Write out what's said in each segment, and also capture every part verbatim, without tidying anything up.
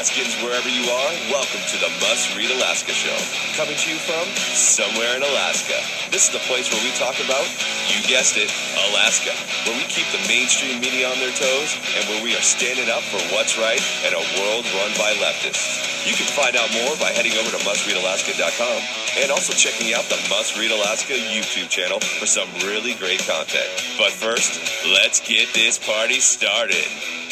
Alaskans, wherever you are, welcome to the Must Read Alaska Show. Coming to you from somewhere in Alaska. This is the place where we talk about, you guessed it, Alaska. Where we keep the mainstream media on their toes and where we are standing up for what's right in a world run by leftists. You can find out more by heading over to must read alaska dot com and also checking out the Must Read Alaska YouTube channel for some really great content. But first, let's get this party started.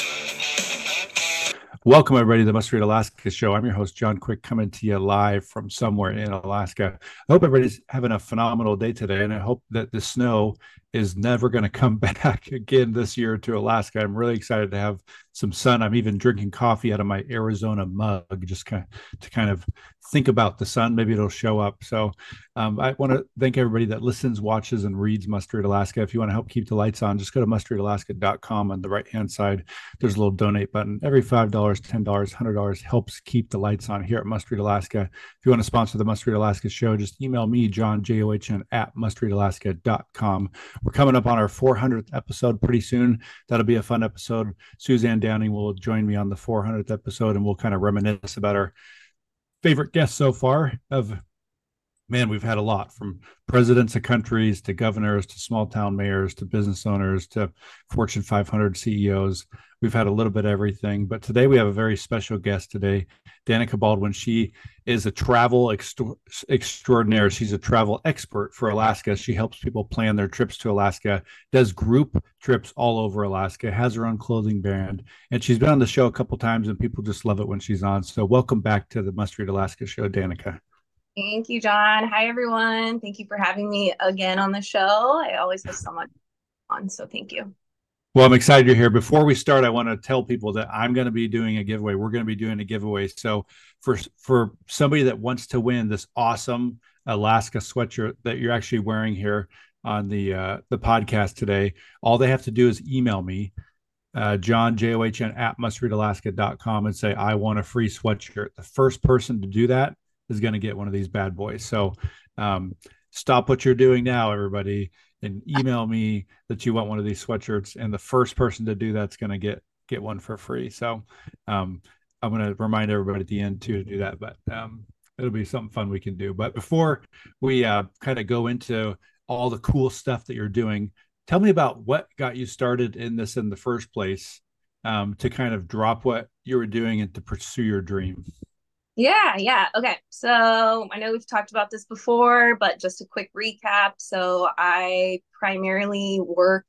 Welcome, everybody, to the Must Read Alaska Show. I'm your host, John Quick, coming to you live from somewhere in Alaska. I hope everybody's having a phenomenal day today, and I hope that the snow is never going to come back again this year to Alaska. I'm really excited to have some sun. I'm even drinking coffee out of my Arizona mug, just kind of, to kind of think about the sun. Maybe it'll show up. So um, I want to thank everybody that listens, watches, and reads Must Read Alaska. If you want to help keep the lights on, just go to must read alaska dot com. On the right-hand side, there's a little donate button. Every five dollars, ten dollars, one hundred dollars helps keep the lights on here at Must Read Alaska. If you want to sponsor the Must Read Alaska Show, just email me, John, J O H N, at must read alaska dot com. We're coming up on our four hundredth episode pretty soon. That'll be a fun episode. Suzanne Downing will join me on the four hundredth episode, and we'll kind of reminisce about our favorite guests so far. Of man, we've had a lot, from presidents of countries to governors to small town mayors to business owners to Fortune five hundred C E Os. We've had a little bit of everything, but today we have a very special guest today, Danica Baldwin. She is a travel extra- extraordinaire. She's a travel expert for Alaska. She helps people plan their trips to Alaska, does group trips all over Alaska, has her own clothing brand, and she's been on the show a couple times, and people just love it when she's on. So welcome back to the Must Read Alaska Show, Danica. Thank you, John. Hi, everyone. Thank you for having me again on the show. I always have so much fun, so thank you. Well, I'm excited you're here. Before we start, I want to tell people that I'm going to be doing a giveaway. We're going to be doing a giveaway. So for for somebody that wants to win this awesome Alaska sweatshirt that you're actually wearing here on the uh, the podcast today, all they have to do is email me, uh, John, J O H N, at must read alaska dot com, and say, I want a free sweatshirt. The first person to do that is going to get one of these bad boys. So um, stop what you're doing now, everybody, and email me that you want one of these sweatshirts, and the first person to do that's going to get get one for free. So um, I'm going to remind everybody at the end too to do that, but um, it'll be something fun we can do. But before we uh, kind of go into all the cool stuff that you're doing, tell me about what got you started in this in the first place, um, to kind of drop what you were doing and to pursue your dream. Yeah, yeah. Okay. So I know we've talked about this before, but just a quick recap. So I primarily work,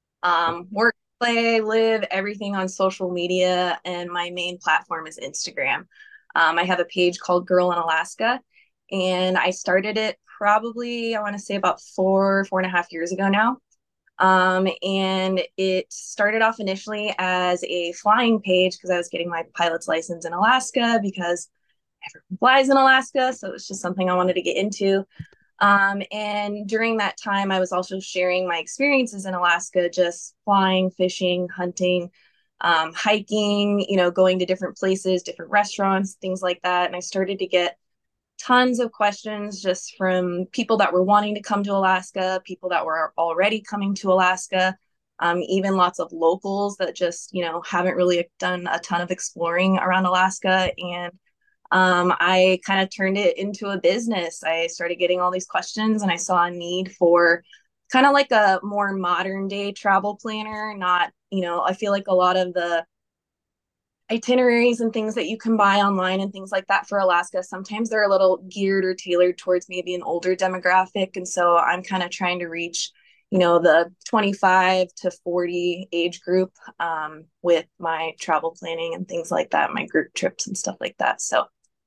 um, work, play, live, everything on social media, and my main platform is Instagram. Um, I have a page called Girl in Alaska, and I started it probably, I want to say about four, four and a half years ago now. Um, and it started off initially as a flying page because I was getting my pilot's license in Alaska because everyone flies in Alaska. So it was just something I wanted to get into. Um, and during that time, I was also sharing my experiences in Alaska, just flying, fishing, hunting, um, hiking, you know, going to different places, different restaurants, things like that. And I started to get tons of questions just from people that were wanting to come to Alaska, people that were already coming to Alaska, um, even lots of locals that just, you know, haven't really done a ton of exploring around Alaska. And Um, I kind of turned it into a business. I started getting all these questions, and I saw a need for kind of like a more modern day travel planner. Not, you know, I feel like a lot of the itineraries and things that you can buy online and things like that for Alaska, sometimes they're a little geared or tailored towards maybe an older demographic. And so I'm kind of trying to reach, you know, the twenty-five to forty age group, um, with my travel planning and things like that, my group trips and stuff like that. So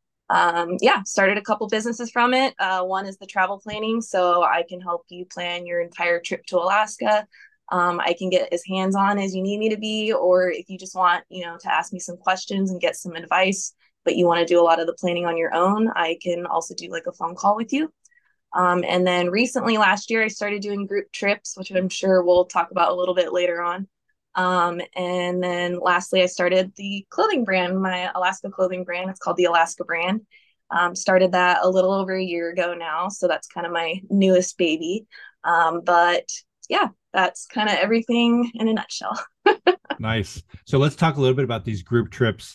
um yeah, started a couple businesses from it. Uh one is the travel planning, so I can help you plan your entire trip to Alaska. um I can get as hands-on as you need me to be, or if you just want, you know, to ask me some questions and get some advice, but you want to do a lot of the planning on your own, I can also do like a phone call with you. Um and then recently, last year, I started doing group trips, which I'm sure we'll talk about a little bit later on. Um, and then lastly, I started the clothing brand, my Alaska clothing brand. It's called the Alaska brand. Um, started that a little over a year ago now. So that's kind of my newest baby. Um, but yeah, that's kind of everything in a nutshell. Nice. So let's talk a little bit about these group trips.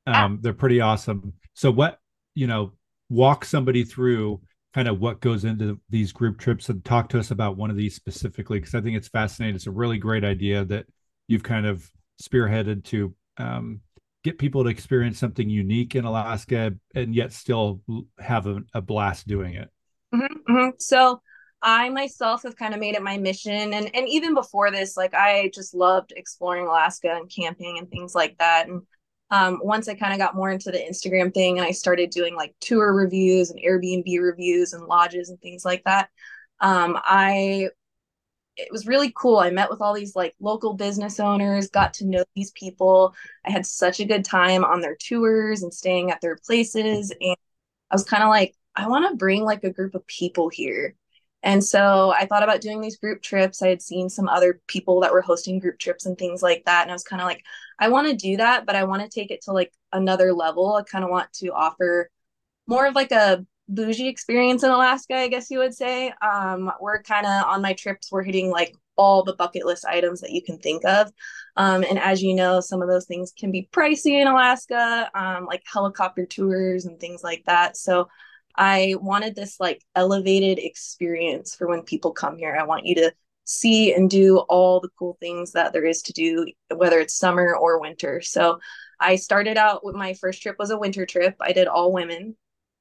Yeah. Um, they're pretty awesome. So what, you know, walk somebody through kind of what goes into these group trips and talk to us about one of these specifically, because I think it's fascinating. It's a really great idea that you've kind of spearheaded to um, get people to experience something unique in Alaska and yet still have a, a blast doing it. Mm-hmm, mm-hmm. So I myself have kind of made it my mission, and and even before this, like I just loved exploring Alaska and camping and things like that. And um, once I kind of got more into the Instagram thing, and I started doing like tour reviews and Airbnb reviews and lodges and things like that, um, I it was really cool. I met with all these like local business owners, got to know these people. I had such a good time on their tours and staying at their places, and I was kind of like, I want to bring like a group of people here. And so I thought about doing these group trips. I had seen some other people that were hosting group trips and things like that. And I was kind of like, I want to do that, but I want to take it to like another level. I kind of want to offer more of like a bougie experience in Alaska, I guess you would say. Um, we're kind of on my trips, we're hitting like all the bucket list items that you can think of. Um, and as you know, some of those things can be pricey in Alaska, um, like helicopter tours and things like that. So I wanted this like elevated experience for when people come here. I want you to see and do all the cool things that there is to do, whether it's summer or winter. So I started out with my first trip was a winter trip. I did all women,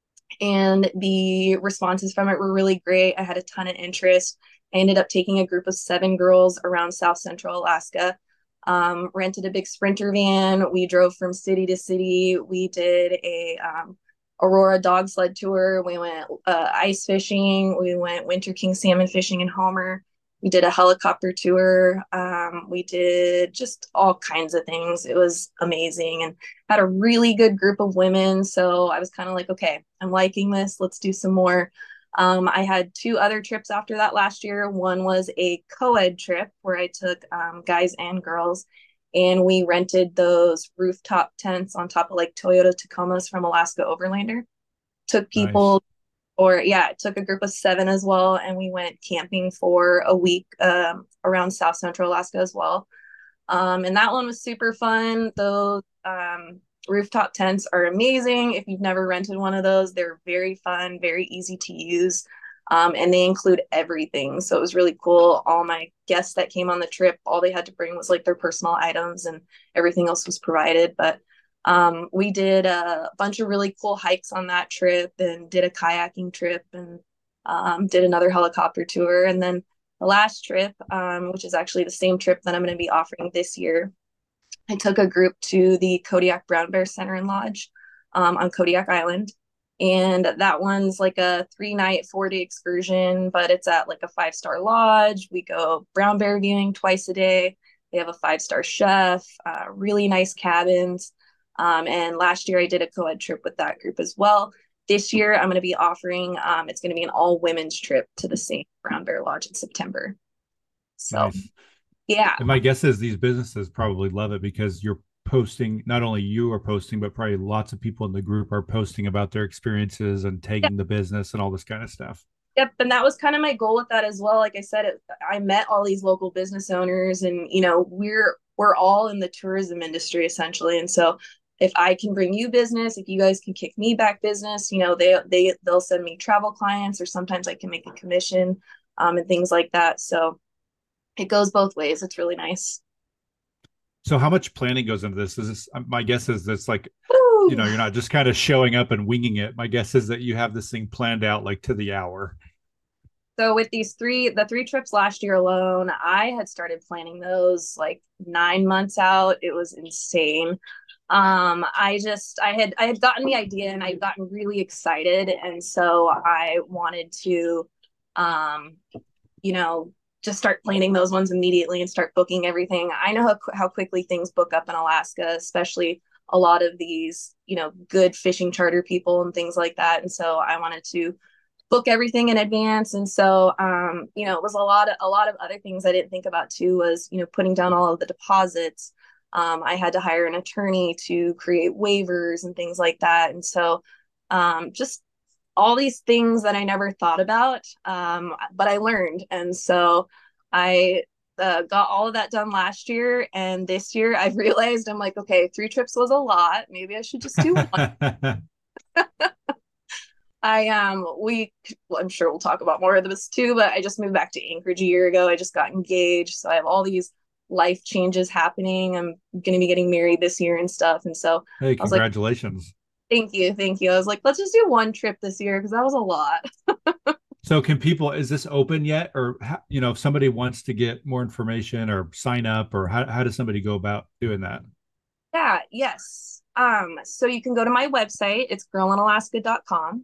and the responses from it were really great. I had a ton of interest. I ended up taking a group of seven girls around South Central Alaska, um, rented a big Sprinter van. We drove from city to city. We did a um, Aurora dog sled tour. We went uh, ice fishing. We went winter king salmon fishing in Homer. We did a helicopter tour. Um, we did just all kinds of things. It was amazing, and had a really good group of women. So I was kind of like, okay, I'm liking this. Let's do some more. Um, I had two other trips after that last year. One was a co-ed trip where I took um, guys and girls, and we rented those rooftop tents on top of like Toyota Tacomas from Alaska Overlander. Took Nice. people or yeah, it took a group of seven as well, and we went camping for a week um, around South Central Alaska as well. Um, and that one was super fun. Those um, rooftop tents are amazing. If you've never rented one of those, they're very fun, very easy to use, um, and they include everything. So it was really cool. All my guests that came on the trip, all they had to bring was like their personal items, and everything else was provided. But um, we did a bunch of really cool hikes on that trip, and did a kayaking trip, and um, did another helicopter tour. And then the last trip, um, which is actually the same trip that I'm going to be offering this year, I took a group to the Kodiak Brown Bear Center and Lodge um, on Kodiak Island. And that one's like a three night, four day excursion, but it's at like a five star lodge. We go brown bear viewing twice a day. They have a five star chef, uh, really nice cabins. Um, and last year I did a co ed trip with that group as well. This year I'm going to be offering, um, it's going to be an all women's trip to the same Brown Bear Lodge in September. So, Nice. yeah. And my guess is these businesses probably love it because you're posting, not only you are posting, but probably lots of people in the group are posting about their experiences and tagging the business and all this kind of stuff. Yep, and that was kind of my goal with that as well. Like I said, it, I met all these local business owners, and you know, we're we're all in the tourism industry essentially. And so, if I can bring you business, if you guys can kick me back business, you know, they they they'll send me travel clients, or sometimes I can make a commission, um, and things like that. So it goes both ways. It's really nice. So how much planning goes into this? Is this my guess is that's like, you Woo! know, you're not just kind of showing up and winging it. My guess is that you have this thing planned out like to the hour. So with these three, the three trips last year alone, I had started planning those like nine months out. It was insane. Um, I just, I had, I had gotten the idea, and I'd gotten really excited. And so I wanted to, um, you know, just start planning those ones immediately and start booking everything. I know how, how quickly things book up in Alaska, especially a lot of these, you know, good fishing charter people and things like that. And so I wanted to book everything in advance. And so, um, you know, it was a lot of, a lot of other things I didn't think about too, was, you know, putting down all of the deposits. Um, I had to hire an attorney to create waivers and things like that. And so, um, just all these things that I never thought about, um, but I learned. And so I uh, got all of that done last year, and this year I've realized I'm like, okay, three trips was a lot. Maybe I should just do one. I um we well, I'm sure we'll talk about more of this too, but I just moved back to Anchorage a year ago. I just got engaged, so I have all these life changes happening. I'm going to be getting married this year and stuff, and so Hey, I was like, congratulations. thank you, thank you. I was like, let's just do one trip this year because that was a lot. So can people, is this open yet? Or, you know, if somebody wants to get more information or sign up, or how, how does somebody go about doing that? Yeah, yes. Um, so you can go to my website. It's girl in alaska dot com.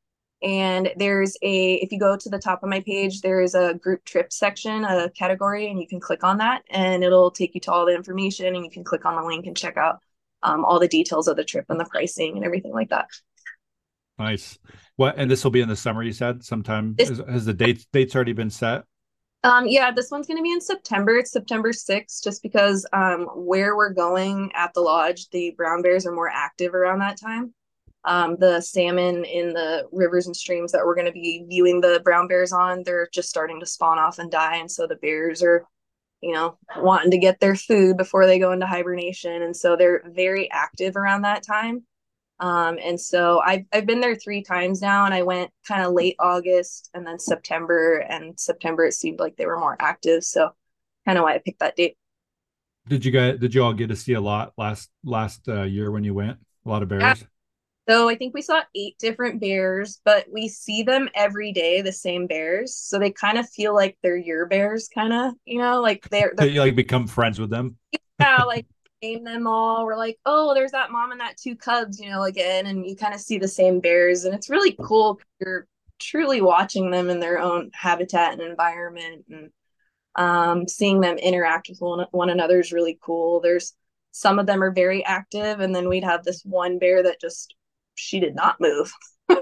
And there's a, if you go to the top of my page, there is a group trip section, a category, and you can click on that and it'll take you to all the information, and you can click on the link and check out um, all the details of the trip and the pricing and everything like that. Nice. What, and this will be in the summer, you said sometime, This, has, has the date dates already been set? um, yeah, this one's going to be in September. It's September sixth, just because um, where we're going at the lodge, the brown bears are more active around that time. Um, the salmon in the rivers and streams that we're going to be viewing the brown bears on, they're just starting to spawn off and die. And so the bears are, you know, wanting to get their food before they go into hibernation. And so they're very active around that time. Um, and so I've, I've been there three times now, and I went kind of late August and then September, and September, it seemed like they were more active. So kind of why I picked that date. Did you guys, did you all get to see a lot last, last uh, year when you went? A lot of Yeah. bears? So I think we saw eight different bears, but we see them every day, the same bears. So they kind of feel like they're your bears, kind of, you know, like they're, they're You like become friends with them? yeah, like name them all. We're like, oh, there's that mom and that two cubs, you know, again, and you kind of see the same bears, and it's really cool. You're truly watching them in their own habitat and environment, and um, seeing them interact with one, one another is really cool. There's some of them are very active, and then we'd have this one bear that just she did not move.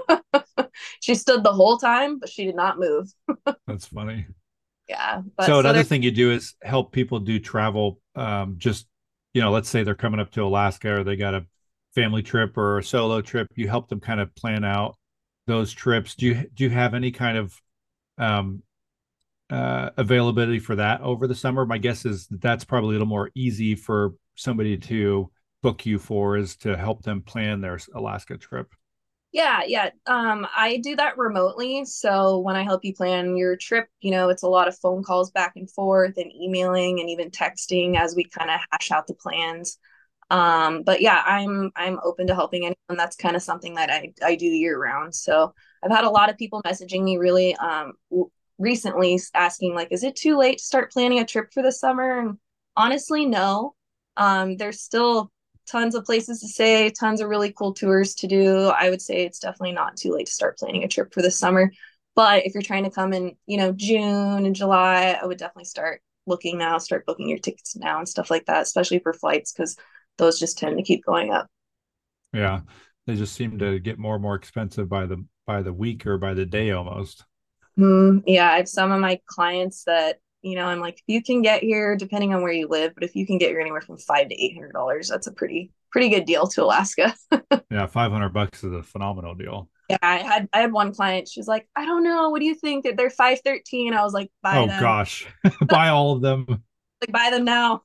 She stood the whole time, but she did not move. That's funny. Yeah, but So so another they're thing you do is help people do travel. Um, just, you know, let's say they're coming up to Alaska, or they got a family trip or a solo trip. You help them kind of plan out those trips. Do you do you have any kind of um, uh, availability for that over the summer? My guess is that that's probably a little more easy for somebody to book you for, is to help them plan their Alaska trip. Yeah, yeah. Um, I do that remotely. So when I help you plan your trip, you know, it's a lot of phone calls back and forth and emailing and even texting as we kind of hash out the plans. Um, but yeah, I'm I'm open to helping anyone. That's kind of something that I I do year round. So I've had a lot of people messaging me really um w- recently asking like, is it too late to start planning a trip for the summer? And honestly, no. Um, there's still tons of places to stay, tons of really cool tours to do. I would say it's definitely not too late to start planning a trip for the summer. But if you're trying to come in, you know, June and July, I would definitely start looking now, start booking your tickets now and stuff like that, especially for flights, because those just tend to keep going up. Yeah, they just seem to get more and more expensive by the by the week or by the day almost. Mm, yeah, I have some of my clients that, you know, I'm like, if you can get here, depending on where you live, but if you can get here anywhere from five to eight hundred dollars, that's a pretty pretty good deal to Alaska. Yeah, five hundred bucks is a phenomenal deal. Yeah, I had I had one client. She's like, I don't know. What do you think? They're five thirteen. I was like, buy Oh them. gosh, buy all of them. Like, buy them now.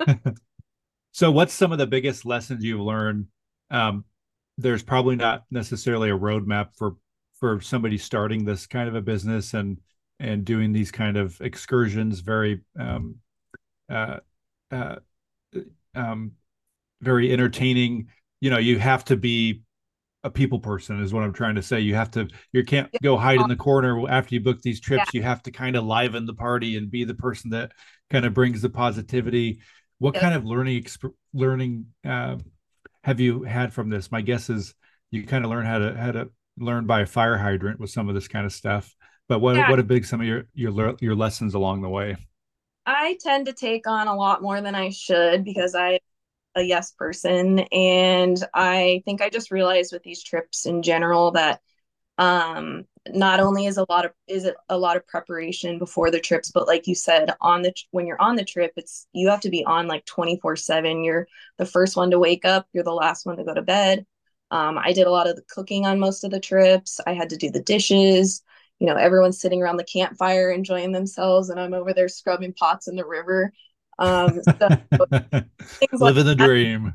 So, what's some of the biggest lessons you've learned? Um, there's probably not necessarily a roadmap for for somebody starting this kind of a business and and doing these kind of excursions. Very um, uh, uh, um, very entertaining. You know, you have to be a people person, is what I'm trying to say. You have to, you can't go hide in the corner after you book these Yeah. trips. You have to kind of liven the party and be the person that kind of brings the positivity. What Yeah. kind of learning exp- learning uh, have you had from this? My guess is you kind of learn how to how to learn by a fire hydrant with some of this kind of stuff. But what Yeah. what have been some of your your your lessons along the way? I tend to take on a lot more than I should because I'm a yes person. And I think I just realized with these trips in general that um not only is a lot of is it a lot of preparation before the trips, but like you said, on the when you're on the trip, it's you have to be on like twenty-four seven. You're the first one to wake up, you're the last one to go to bed. um I did a lot of the cooking on most of the trips. I had to do the dishes. you know, everyone's sitting around the campfire enjoying themselves, and I'm over there scrubbing pots in the river. Um, so things like Living the that. dream.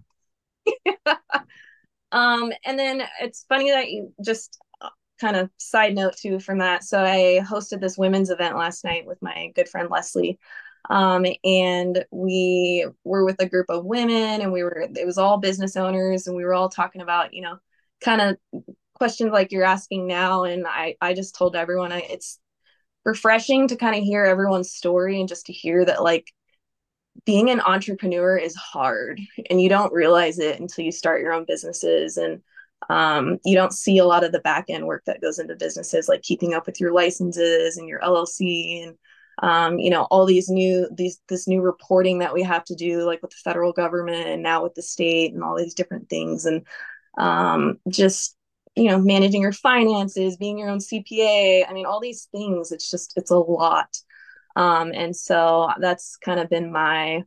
Um, and then it's funny that you just uh, kind of side note too from that. So I hosted this women's event last night with my good friend Leslie. Um, and we were with a group of women, and we were, it was all business owners, and we were all talking about, you know, kind of questions like you're asking now. And I, I just told everyone I, it's refreshing to kind of hear everyone's story, and just to hear that like being an entrepreneur is hard, and you don't realize it until you start your own businesses. And um, you don't see a lot of the back end work that goes into businesses, like keeping up with your licenses and your L L C, and um, you know, all these new these this new reporting that we have to do, like with the federal government and now with the state, and all these different things. And um, just, you know, managing your finances, being your own C P A. I mean, all these things. It's just it's a lot. Um, and so that's kind of been my,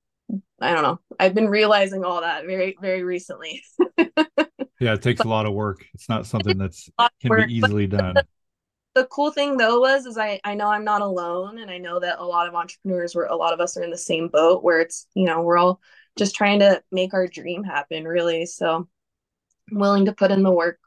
I don't know, I've been realizing all that very, very recently. Yeah, it takes a lot of work. It's not something that's can be Work. But easily done. the cool thing though was, is I, I know I'm not alone. And I know that a lot of entrepreneurs were, a lot of us are in the same boat, where it's, you know, we're all just trying to make our dream happen, really. So I'm willing to put in the work.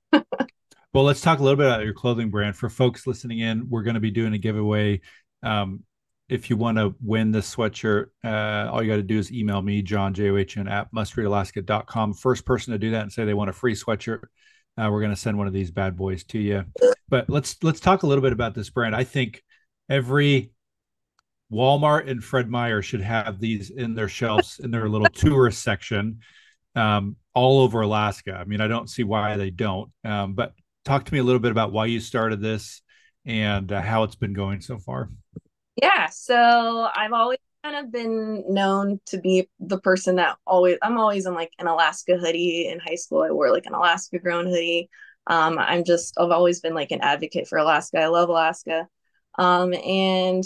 Well, let's talk a little bit about your clothing brand. For folks listening in, we're going to be doing a giveaway. Um, if you want to win this sweatshirt, uh, all you got to do is email me, John, J O H N, at must read alaska dot com. First person to do that and say they want a free sweatshirt, uh, we're going to send one of these bad boys to you. But let's let's talk a little bit about this brand. I think every Walmart and Fred Meyer should have these in their shelves in their little tourist section, um, all over Alaska. I mean, I don't see why they don't. Um, but talk to me a little bit about why you started this, and uh, how it's been going so far. Yeah, so I've always kind of been known to be the person that always, I'm always in like an Alaska hoodie. In high school, I wore like an Alaska grown hoodie. Um, I'm just, I've always been like an advocate for Alaska. I love Alaska. Um, and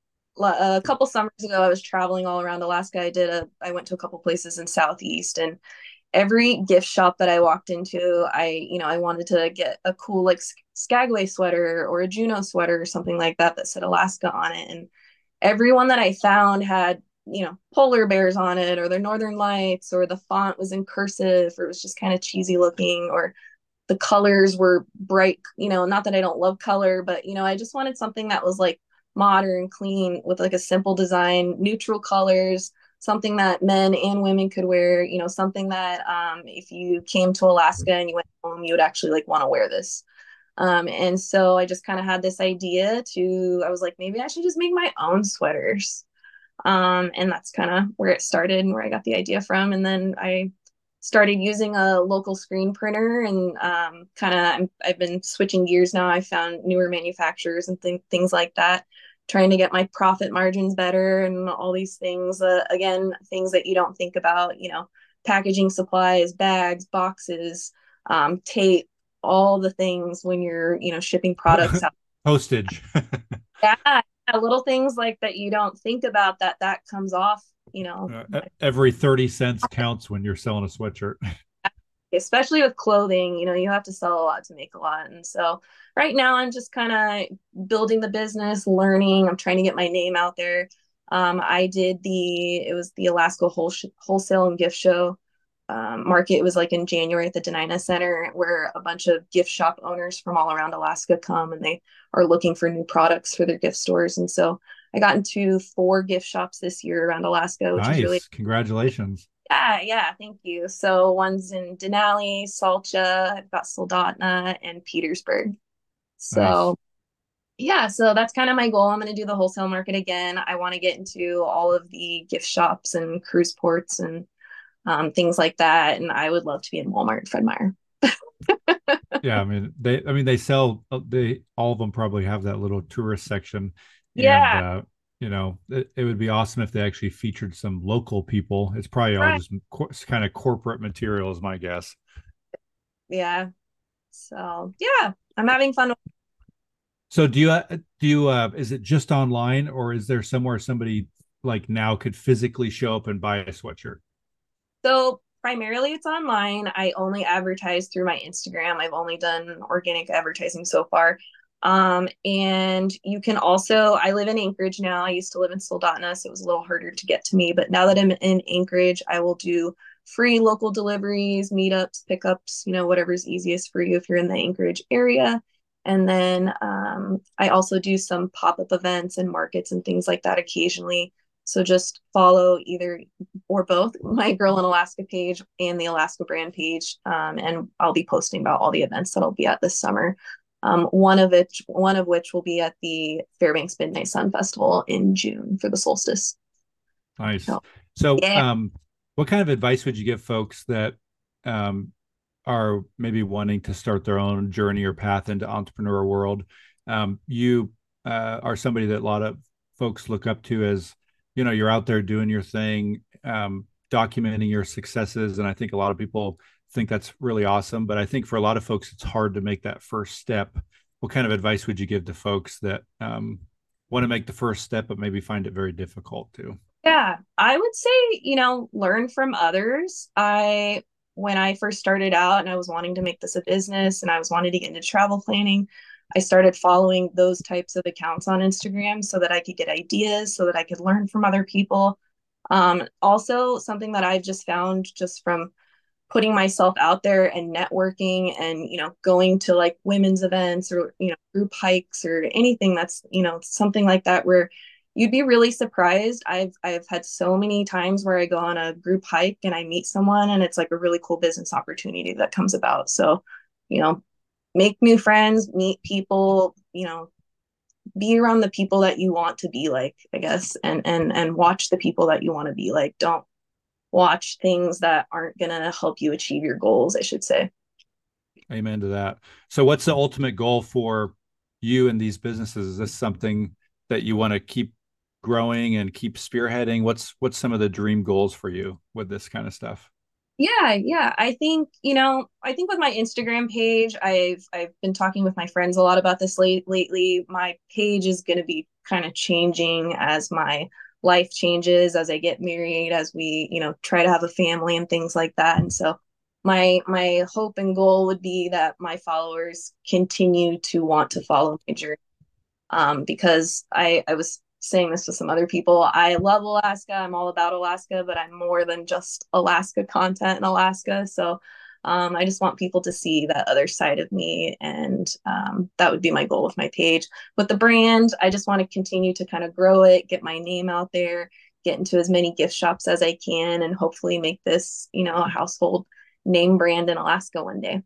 a couple summers ago, I was traveling all around Alaska. I did a, I went to a couple places in Southeast, and every gift shop that I walked into, I, you know, I wanted to get a cool like Skagway sweater or a Juneau sweater or something like that that said Alaska on it. And everyone that I found had, you know, polar bears on it, or their northern lights, or the font was in cursive, or it was just kind of cheesy looking, or the colors were bright, you know, not that I don't love color, but you know, I just wanted something that was like modern, clean, with like a simple design, neutral colors, something that men and women could wear, you know, something that um, if you came to Alaska and you went home, you would actually like want to wear this. Um, and so I just kind of had this idea to, I was like, maybe I should just make my own sweaters. Um, and that's kind of where it started and where I got the idea from. And then I started using a local screen printer, and um, kind of I've been switching gears now. I found newer manufacturers and th- things like that, trying to get my profit margins better and all these things. Uh, again, things that you don't think about, you know, packaging supplies, bags, boxes, um, tape, all the things when you're, you know, shipping products out. Postage. Yeah, little things like that you don't think about, that that comes off, you know. Uh, every thirty cents counts when you're selling a sweatshirt. Especially with clothing, you know, you have to sell a lot to make a lot. And so right now I'm just kind of building the business, learning. I'm trying to get my name out there. Um, I did the, it was the Alaska Whole Wholesale and Gift Show um, market. It was like in January at the Denina Center, where a bunch of gift shop owners from all around Alaska come, and they are looking for new products for their gift stores. And so I got into four gift shops this year around Alaska, which Nice. is really, congratulations. yeah, yeah, thank you. So one's in Denali, Salcha, I've got Soldotna, and Petersburg. So Nice. yeah, so that's kind of my goal. I'm going to do the wholesale market again. I want to get into all of the gift shops and cruise ports and um, things like that. And I would love to be in Walmart and Fred Meyer. Yeah, I mean they I mean they sell they all of them probably have that little tourist section. And Yeah, uh you know, it, it would be awesome if they actually featured some local people. It's probably all right. just co- kind of corporate material, is my guess. Yeah. So yeah, I'm having fun. So do you uh, do you uh is it just online, or is there somewhere somebody like now could physically show up and buy a sweatshirt? So primarily it's online. I only advertise through my Instagram. I've only done organic advertising so far. Um, and you can also, I live in Anchorage now. I used to live in Soldotna, so it was a little harder to get to me. But now that I'm in Anchorage, I will do free local deliveries, meetups, pickups, you know, whatever's easiest for you if you're in the Anchorage area. And then um, I also do some pop-up events and markets and things like that occasionally. So just follow either or both my Girl in Alaska page and the Alaska brand page. Um, and I'll be posting about all the events that I'll be at this summer. Um, one of it, one of which will be at the Fairbanks Midnight Sun Festival in June for the solstice. Nice. So, So, yeah. um, what kind of advice would you give folks that um, are maybe wanting to start their own journey or path into entrepreneur world? Um, you uh, are somebody that a lot of folks look up to as, you know, you're out there doing your thing, um, documenting your successes. And I think a lot of people think that's really awesome. But I think for a lot of folks, it's hard to make that first step. What kind of advice would you give to folks that um, want to make the first step, but maybe find it very difficult to? Yeah, I would say, you know, learn from others. I, when I first started out and I was wanting to make this a business and I was wanting to get into travel planning, I started following those types of accounts on Instagram so that I could get ideas, so that I could learn from other people. Um, also, something that I've just found just from putting myself out there and networking and, you know, going to like women's events or, you know, group hikes or anything that's, you know, something like that where you'd be really surprised. I've I've had so many times where I go on a group hike and I meet someone and it's like a really cool business opportunity that comes about. So, you know, make new friends, meet people, you know, be around the people that you want to be like, I guess, and and and watch the people that you want to be like. Don't watch things that aren't going to help you achieve your goals, I should say. Amen to that. So what's the ultimate goal for you and these businesses? Is this something that you want to keep growing and keep spearheading? What's what's some of the dream goals for you with this kind of stuff? Yeah, yeah. I think, you know, I think with my Instagram page, I've I've been talking with my friends a lot about this late lately. My page is going to be kind of changing as my life changes, as I get married, as we, you know, try to have a family and things like that. And so my my hope and goal would be that my followers continue to want to follow my journey. Um, because I I was saying this to some other people. I love Alaska. I'm all about Alaska, but I'm more than just Alaska content in Alaska. So um, I just want people to see that other side of me. And um, that would be my goal with my page. With the brand, I just want to continue to kind of grow it, get my name out there, get into as many gift shops as I can, and hopefully make this, you know, a household name brand in Alaska one day.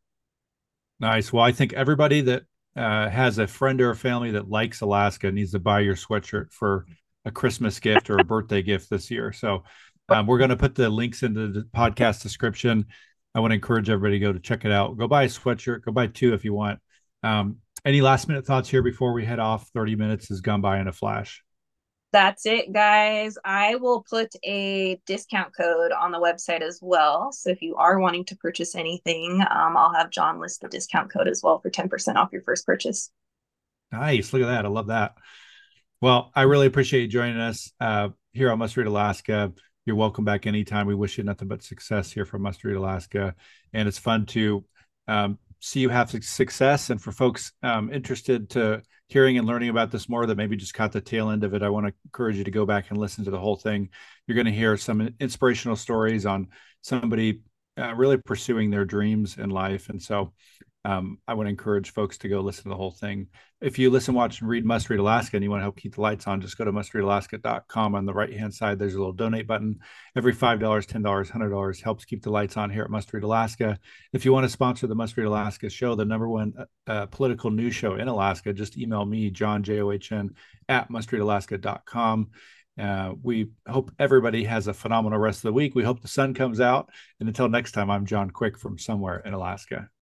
Nice. Well, I think everybody that uh, has a friend or a family that likes Alaska needs to buy your sweatshirt for a Christmas gift or a birthday gift this year. So um, we're going to put the links into the podcast description. I want to encourage everybody to go to check it out. Go buy a sweatshirt. Go buy two if you want. Um, any last minute thoughts here before we head off? thirty minutes has gone by in a flash. That's it, guys. I will put a discount code on the website as well. So if you are wanting to purchase anything, um, I'll have John list the discount code as well for ten percent off your first purchase. Nice. Look at that. I love that. Well, I really appreciate you joining us uh, here on Must Read Alaska. You're welcome back anytime. We wish you nothing but success here from Must Read Alaska. And it's fun to um, see you have success. And for folks um, interested to hearing and learning about this more that maybe just caught the tail end of it, I want to encourage you to go back and listen to the whole thing. You're going to hear some inspirational stories on somebody uh, really pursuing their dreams in life. And so um, I want to encourage folks to go listen to the whole thing. If you listen, watch, and read Must Read Alaska and you want to help keep the lights on, just go to must read alaska dot com. On the right-hand side, there's a little donate button. Every five dollars, ten dollars, one hundred dollars helps keep the lights on here at Must Read Alaska. If you want to sponsor the Must Read Alaska show, the number one uh, political news show in Alaska, just email me, John, J O H N, at must read alaska dot com. Uh, we hope everybody has a phenomenal rest of the week. We hope the sun comes out. And until next time, I'm John Quick from somewhere in Alaska.